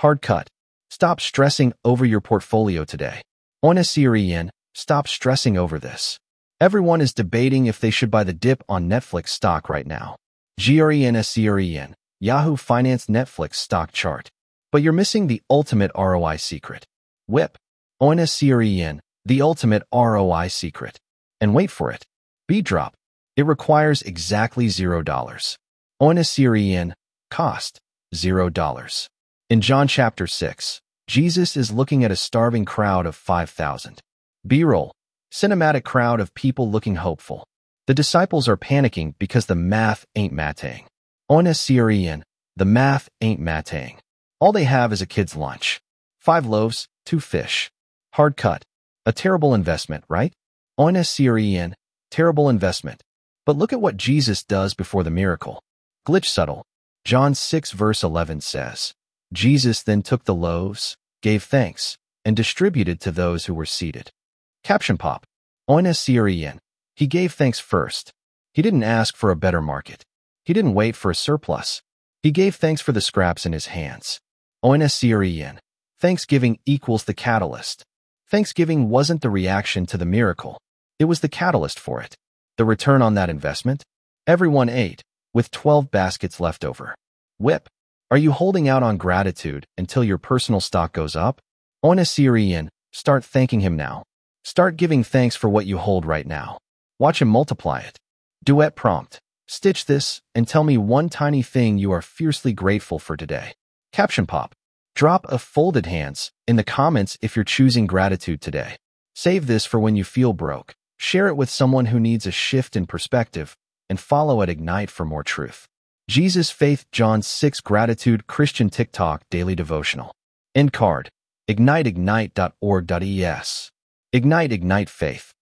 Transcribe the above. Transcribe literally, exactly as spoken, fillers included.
Hard cut. Stop stressing over your portfolio today. Onasirian, stop stressing over this. Everyone is debating if they should buy the dip on Netflix stock right now. Grnsirian, Yahoo Finance Netflix stock chart. But you're missing the ultimate R O I secret. Whip. Onasirian, the ultimate R O I secret. And wait for it. B-drop. It requires exactly zero dollars. Onasirian, cost, zero dollars. In John chapter six, Jesus is looking at a starving crowd of five thousand. B-roll, cinematic crowd of people looking hopeful. The disciples are panicking because the math ain't matting. Onasirian, the math ain't matting. All they have is a kid's lunch. Five loaves, two fish. Hard cut. A terrible investment, right? Onasirian, terrible investment. But look at what Jesus does before the miracle. Glitch subtle. John six verse eleven says, Jesus then took the loaves, gave thanks, and distributed to those who were seated. Caption pop. Onasirian. He gave thanks first. He didn't ask for a better market. He didn't wait for a surplus. He gave thanks for the scraps in his hands. Onasirian. Thanksgiving equals the catalyst. Thanksgiving wasn't the reaction to the miracle. It was the catalyst for it. The return on that investment? Everyone ate, with twelve baskets left over. Whip. Are you holding out on gratitude until your personal stock goes up? Onasirian, start thanking him now. Start giving thanks for what you hold right now. Watch him multiply it. Duet prompt. Stitch this and tell me one tiny thing you are fiercely grateful for today. Caption pop. Drop a folded hands in the comments if you're choosing gratitude today. Save this for when you feel broke. Share it with someone who needs a shift in perspective, and follow at Ignite for more truth. Jesus Faith John six Gratitude Christian TikTok Daily Devotional. End card. ignite ignite dot org dot e s. Ignite Ignite Faith.